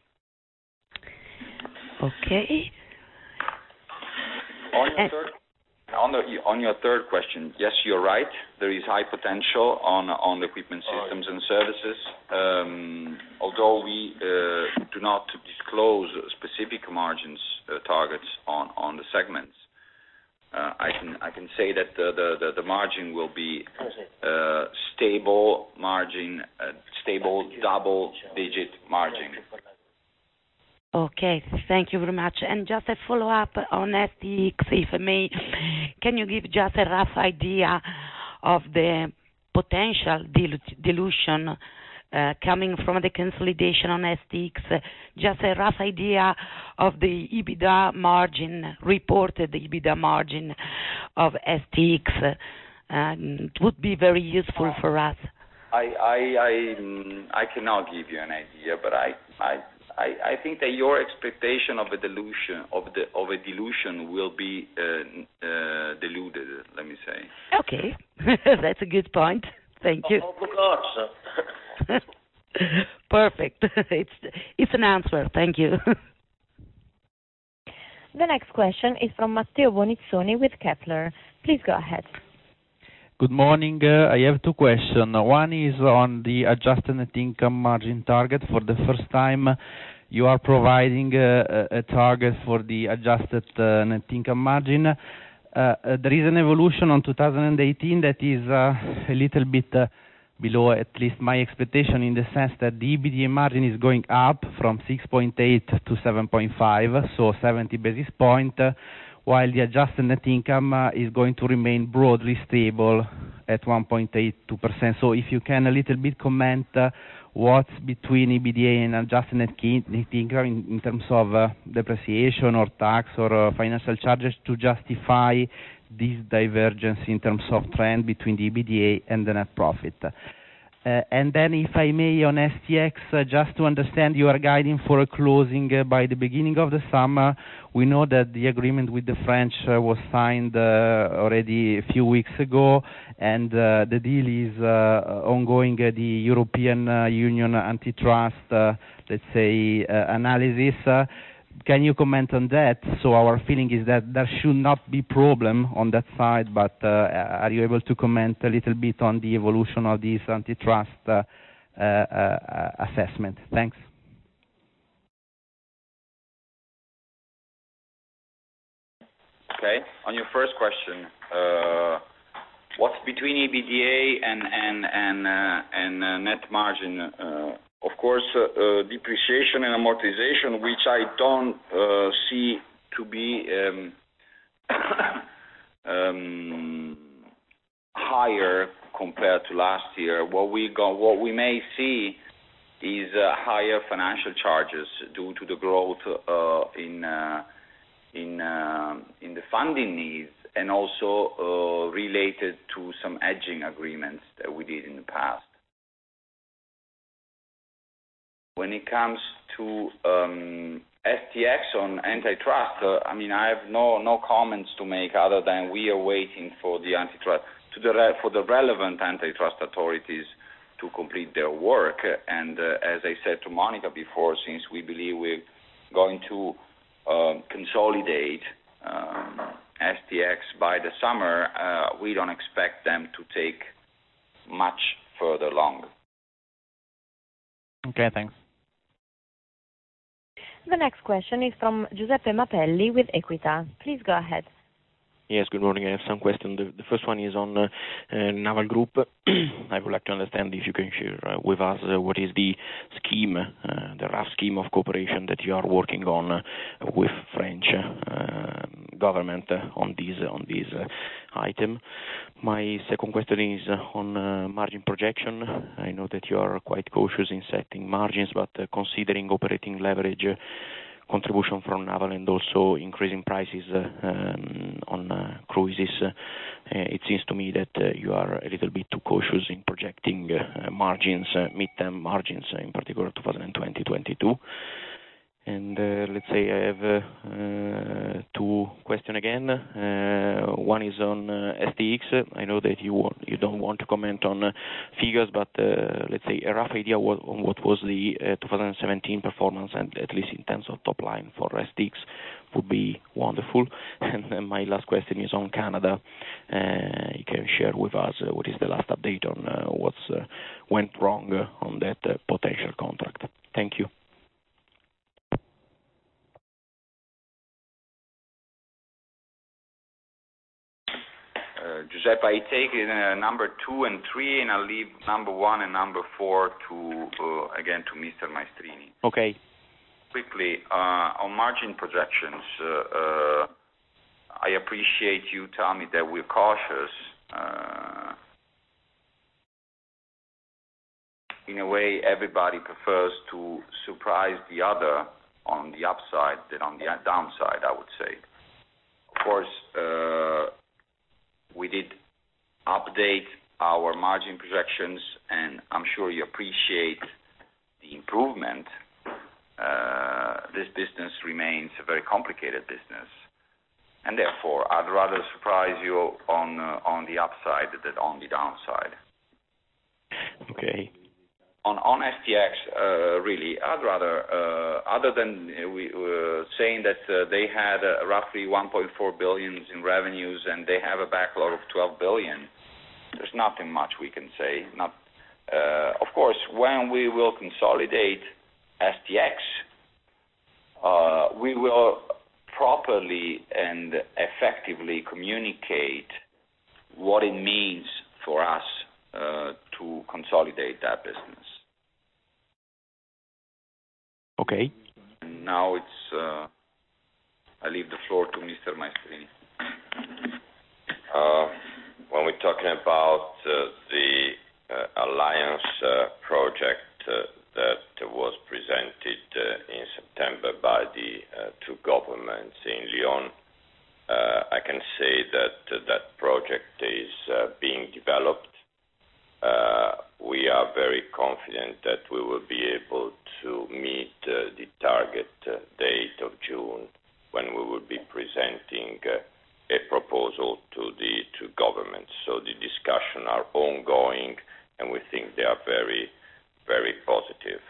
Okay. On your third On, the, on your third question, yes, you're right. There is high potential on on equipment systems and services. Um, although we uh, do not disclose specific margins uh, targets on, on the segments, uh, I can I can say that the the, the, the margin will be uh, stable margin, uh, stable double-digit margin. Okay, thank you very much. And just a follow-up on S T X, if I may, can you give just a rough idea of the potential dil- dilution uh, coming from the consolidation on S T X? Just a rough idea of the EBITDA margin, reported EBITDA margin of S T X. Uh, it would be very useful for us. I I I, mm, I cannot give you an idea, but I I. I, I think that your expectation of a dilution of the of a dilution will be uh, uh, diluted. Let me say. Okay, that's a good point. Thank you. Of course. Perfect. It's it's an answer. Thank you. The next question is from Matteo Bonizzoni with Kepler. Please go ahead. Good morning. Uh, I have two questions. One is on the adjusted net income margin target. For the first time, you are providing uh, a, a target for the adjusted uh, net income margin. Uh, uh, there is an evolution on two thousand eighteen that is uh, a little bit uh, below at least my expectation, in the sense that the EBITDA margin is going up from six point eight to seven point five, so seventy basis points, uh, while the adjusted net income uh, is going to remain broadly stable at one point eight two percent. So if you can a little bit comment uh, what's between EBITDA and adjusted net, key, net income in, in terms of uh, depreciation or tax or uh, financial charges to justify this divergence in terms of trend between the EBITDA and the net profit. Uh, and then, if I may, on S T X, uh, just to understand, you are guiding for a closing uh, by the beginning of the summer. We know that the agreement with the French uh, was signed uh, already a few weeks ago, and uh, the deal is uh, ongoing. Uh, the European uh, Union antitrust, uh, let's say, uh, analysis. Uh, Can you comment on that? So our feeling is that there should not be problem on that side, but uh, are you able to comment a little bit on the evolution of this antitrust uh, uh, uh, assessment? Thanks. Okay. On your first question, uh, what's between EBITDA and and and uh, and uh, net margin? Uh, Of course, uh, uh, depreciation and amortization, which I don't uh, see to be um, um, higher compared to last year. What we go, what we may see is uh, higher financial charges due to the growth uh, in uh, in uh, in the funding needs, and also uh, related to some hedging agreements that we did in the past. When it comes to um, S T X on antitrust, uh, I mean, I have no no comments to make other than we are waiting for the antitrust to the re- for the relevant antitrust authorities to complete their work. And uh, as I said to Monica before, since we believe we're going to um, consolidate um, S T X by the summer, uh, we don't expect them to take much further long. Okay, thanks. The next question is from Giuseppe Mapelli with Equita. Please go ahead. Yes, good morning. I have some questions. The, the first one is on uh, uh, Naval Group. I would like to understand if you can share uh, with us uh, what is the scheme, uh, the rough scheme of cooperation that you are working on uh, with French uh, government uh, on this on this uh, item. My second question is uh, on uh, margin projection. I know that you are quite cautious in setting margins, but uh, considering operating leverage, uh, contribution from naval, and also increasing prices uh, um, on uh, cruises, uh, it seems to me that uh, you are a little bit too cautious in projecting uh, margins, uh, mid-term margins, uh, in particular twenty twenty to twenty-two. And uh, let's say I have uh, uh, two questions again. Uh, one is on uh, S T X. I know that you want, you don't want to comment on uh, figures, but uh, let's say a rough idea what, on what was the uh, twenty seventeen performance, and at least in terms of top line for S T X, would be wonderful. And uh, my last question is on Canada. Uh, you can share with us uh, what is the last update on uh, what's uh, went wrong uh, on that uh, potential contract. Thank you. Giuseppe, I take uh, number two and three, and I'll leave number one and number four to uh, again to Mister Maestrini. Okay. Quickly uh, on margin projections, uh, uh, I appreciate you tell me that we're cautious. Uh, in a way, everybody prefers to surprise the other on the upside than on the downside, I would say. Of course, uh, we did update our margin projections, and I'm sure you appreciate the improvement. Uh, this business remains a very complicated business, and therefore I'd rather surprise you on uh, on the upside than on the downside. Okay. On on S T X, uh, really, I'd rather, uh, other than uh, we uh, saying that uh, they had uh, roughly one point four billion in revenues and they have a backlog of twelve billion. There's nothing much we can say. Not, uh, of course, when we will consolidate S T X, uh, we will properly and effectively communicate what it means for us uh, to consolidate that business. Okay. And now it's, uh, I leave the floor to Mister Maestrini. Uh, when we're talking about uh, the uh, alliance uh, project uh, that was presented uh, in September by the uh, two governments in Lyon, uh, I can say that uh, that project is uh, being developed. Uh, we are very confident that we will be able to meet uh, the target uh, date of June, when we will be presenting uh, a proposal to the two governments. So the discussions are ongoing, and we think they are very, very positive.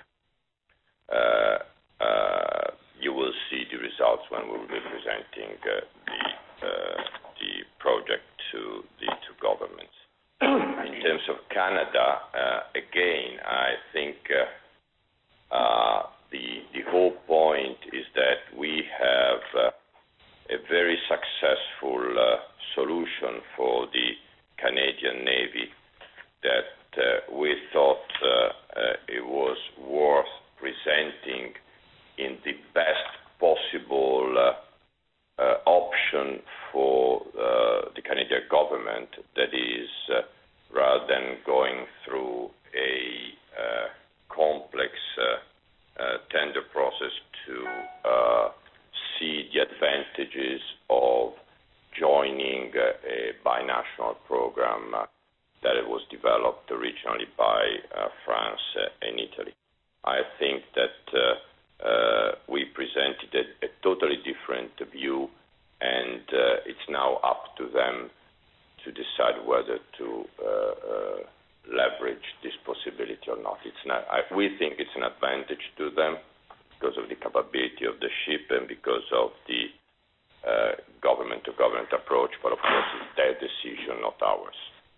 Uh, uh, you will see the results when we will be presenting uh, the, uh, the project to the two governments. In terms of Canada, uh, again, I think uh, uh, the the whole point is that we have uh, a very successful uh, solution for the Canadian Navy that uh, we thought uh, uh, it was worth presenting in the best possible uh, uh, option for uh, the Canadian government, that is, uh, rather than going through a uh, complex uh, uh, tender process, to uh, see the advantages of joining uh, a binational program uh, that it was developed originally by uh, France uh, and Italy. I think that uh, uh, we presented a, a totally different view, and uh, it's now up to them to decide whether to uh, uh, leverage this possibility or not. It's not. I, we think it's an advantage to them because of the capability of the ship and because of the uh, government-to-government approach, but of course it's their decision, not ours.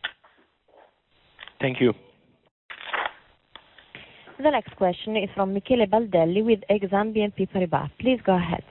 Thank you. The next question is from Michele Baldelli with Exane B N P Paribas. Please go ahead.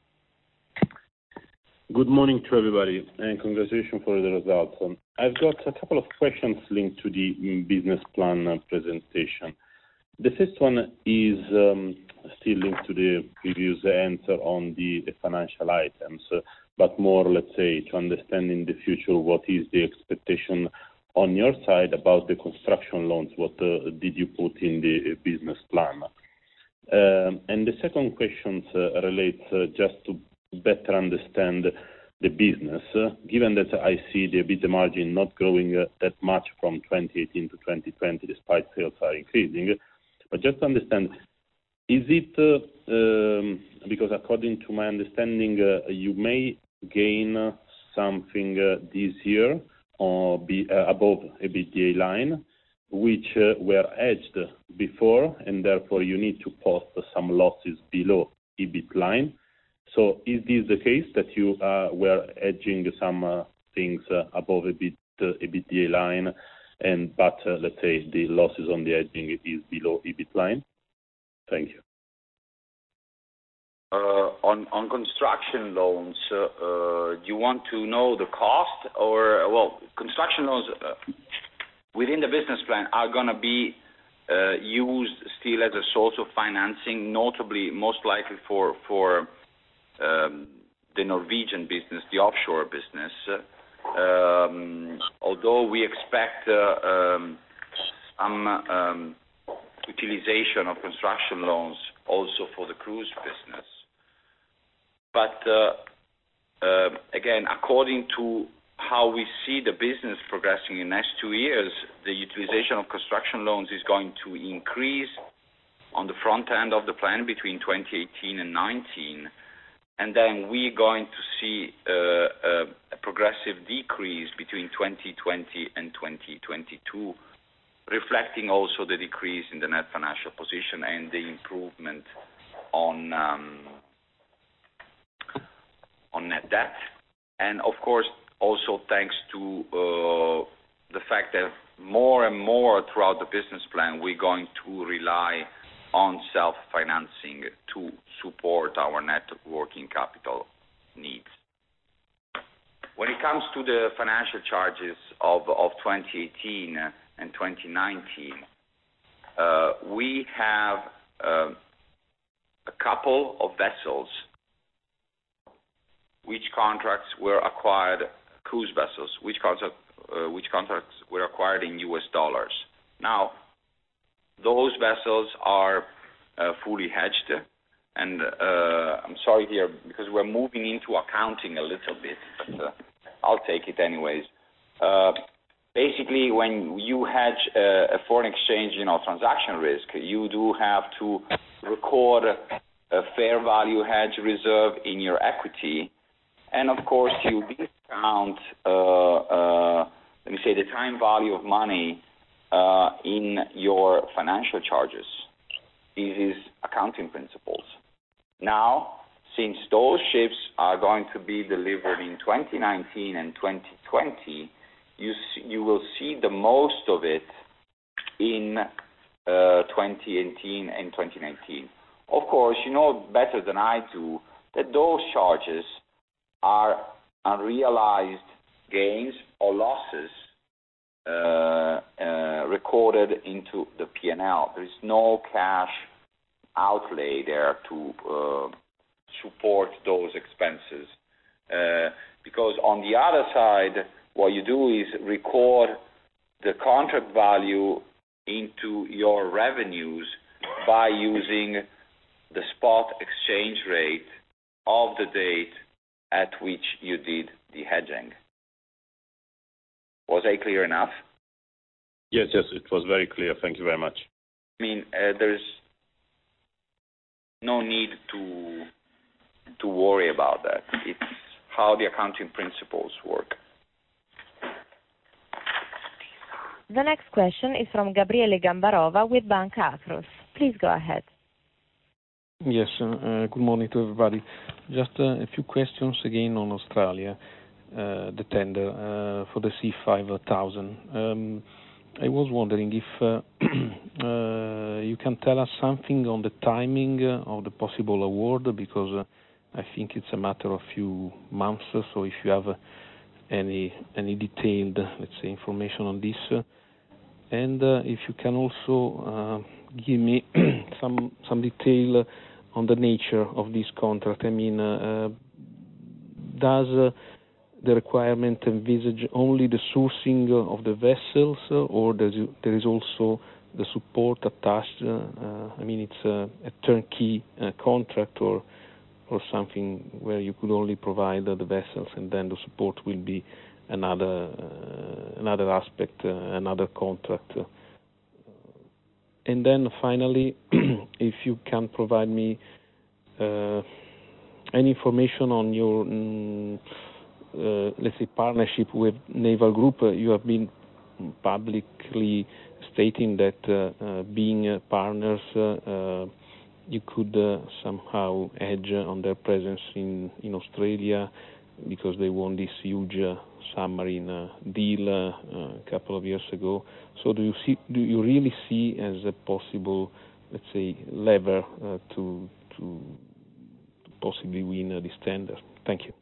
Good morning to everybody, and congratulations for the results. Um, I've got a couple of questions linked to the um, business plan uh, presentation. The first one is um, still linked to the previous answer on the, the financial items, uh, but more, let's say, to understand in the future what is the expectation on your side about the construction loans. What uh, did you put in the business plan? Um, and the second question uh, relates uh, just to better understand the business, uh, given that I see the EBITDA margin not growing uh, that much from twenty eighteen to twenty twenty, despite sales are increasing. But just to understand, is it, uh, um, because according to my understanding, uh, you may gain something uh, this year or be uh, above EBITDA line, which uh, were hedged before, and therefore you need to post some losses below EBIT line. So is this the case, that you uh, were hedging some uh, things uh, above EBIT, uh, EBITDA line, and but uh, let's say the losses on the hedging is below EBIT line? Thank you. Uh, on on construction loans, uh, uh, do you want to know the cost, or well, construction loans uh, within the business plan are going to be uh, used still as a source of financing, notably most likely for for um, the Norwegian business, the offshore business. Um, although we expect uh, um, some um, utilization of construction loans also for the cruise business. But uh, uh, again, according to how we see the business progressing in the next two years, the utilization of construction loans is going to increase on the front end of the plan between twenty eighteen and nineteen, and then we're going to see uh, uh, a progressive decrease between twenty twenty and twenty twenty-two, reflecting also the decrease in the net financial position and the improvement on um, on net debt, and of course also thanks to uh, the fact that more and more throughout the business plan we're going to rely on self-financing to support our net working capital needs. When it comes to the financial charges of, of twenty eighteen and twenty nineteen, uh, we have uh, a couple of vessels which contracts were acquired, cruise vessels, which, contract, uh, which contracts were acquired in U S dollars. Now, those vessels are uh, fully hedged, and uh, I'm sorry here because we're moving into accounting a little bit, but uh, I'll take it anyways. Uh, basically, when you hedge uh, a foreign exchange, you know, transaction risk, you do have to record a fair value hedge reserve in your equity. And of course, you discount, uh, uh, let me say, the time value of money uh, in your financial charges. This is accounting principles. Now, since those ships are going to be delivered in twenty nineteen and twenty twenty, you see, you will see the most of it in uh, twenty eighteen and twenty nineteen. Of course, you know better than I do that those charges are unrealized gains or losses uh, uh, recorded into the P and L. There is no cash outlay there to uh, support those expenses. Uh, because on the other side, what you do is record the contract value into your revenues by using the spot exchange rate of the date at which you did the hedging. Was I clear enough? Yes, yes, it was very clear. Thank you very much. I mean, uh, there's no need to to worry about that. It's how the accounting principles work. The next question is from Gabriele Gambarova with Banca Akros. Please go ahead. Yes, uh, good morning to everybody. Just uh, a few questions again on Australia, uh, the tender uh, for the C five thousand. Um, I was wondering if uh, uh, you can tell us something on the timing uh, of the possible award, because uh, I think it's a matter of few months, so if you have uh, any any detailed, let's say, information on this. Uh, and uh, if you can also uh, give me some some detail on the nature of this contract. I mean, uh, does uh, the requirement envisage only the sourcing of the vessels, uh, or does it, there is also the support attached? Uh, uh, I mean, it's a, a turnkey uh, contract, or or something where you could only provide uh, the vessels, and then the support will be another uh, another aspect, uh, another contract. Uh, And then finally, if you can provide me uh, any information on your, mm, uh, let's say, partnership with Naval Group. Uh, you have been publicly stating that uh, uh, being uh, partners, uh, uh, you could uh, somehow hedge on their presence in, in Australia, because they won this huge uh, submarine uh, deal uh, a couple of years ago. So do you see? Do you really see as a possible, let's say, lever uh, to to to possibly win uh, this tender? Thank you.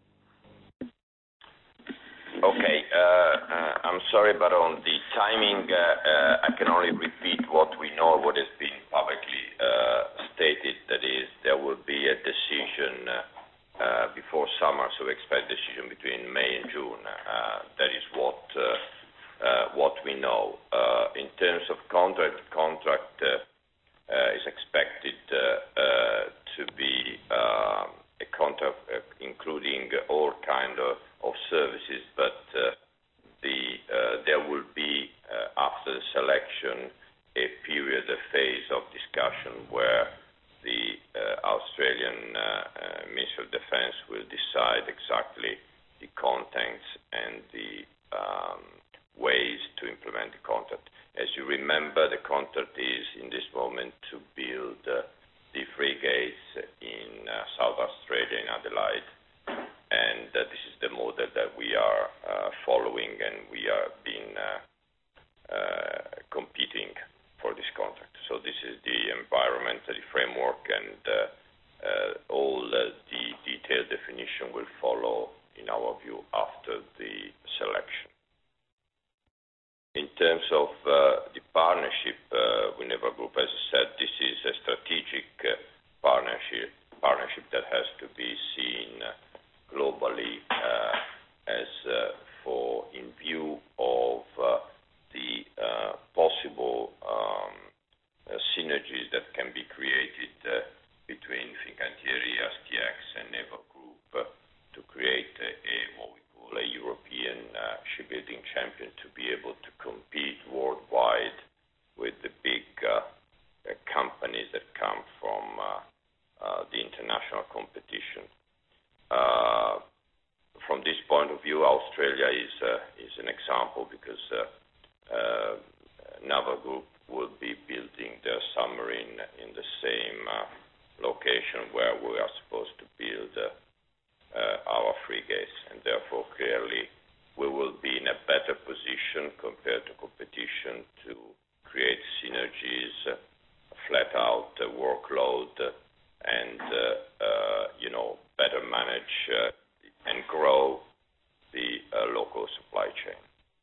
Okay. Uh, uh, I'm sorry, but on the timing, uh, uh, I can only repeat what we know, what has been publicly uh, stated. That is, there will be a decision uh, uh, before summer, so we expect a decision between May and June. Uh, that is what uh, uh, what we know. Uh, in terms of contract, contract uh, uh, is expected uh, uh, to be uh, a contract uh, including all kind of, of services, but uh, the uh, there will be uh, after the selection a period, a phase of discussion where the uh, Australian uh, uh, Ministry of Defense will decide exactly the contents and the um, ways to implement the contract. As you remember, the contract is in this moment to build uh, the frigates in uh, South Australia, in Adelaide, and uh, this is the model that we are uh, following, and we are being uh, uh, competing for this contract. So this is the environment, the framework, and uh, uh, all uh, the detailed definition will follow, in our view, after the selection. In terms of uh, the partnership uh, with Naval Group, as I said, this is a strategic uh, partnership, partnership that has to be seen uh, globally uh, as uh, for in view of uh, the uh, possible um, uh, synergies that can be created uh, between Fincantieri, S T X, and Naval Group uh, to create a, a what we call a European uh, shipbuilding champion, to be able to compete worldwide with the big uh, uh, companies that come from uh, uh, the international competition. Uh, from this point of view, Australia is uh, is an example, because uh, uh, Naval Group will be building their submarine in the same uh, location where we are supposed to build uh, uh, our frigates, and therefore clearly we will be in a better position compared to competition to create synergies, uh, flat out uh, workload, uh, and uh, uh, you know better manage uh, and grow the uh, local supply chain.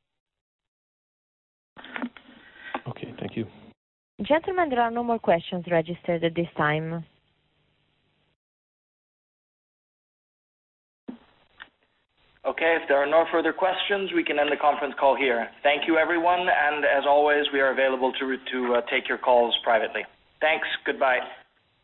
Okay, thank you. Gentlemen, there are no more questions registered at this time. Okay, if there are no further questions, we can end the conference call here. Thank you, everyone, and as always, we are available to, to uh, take your calls privately. Thanks, goodbye.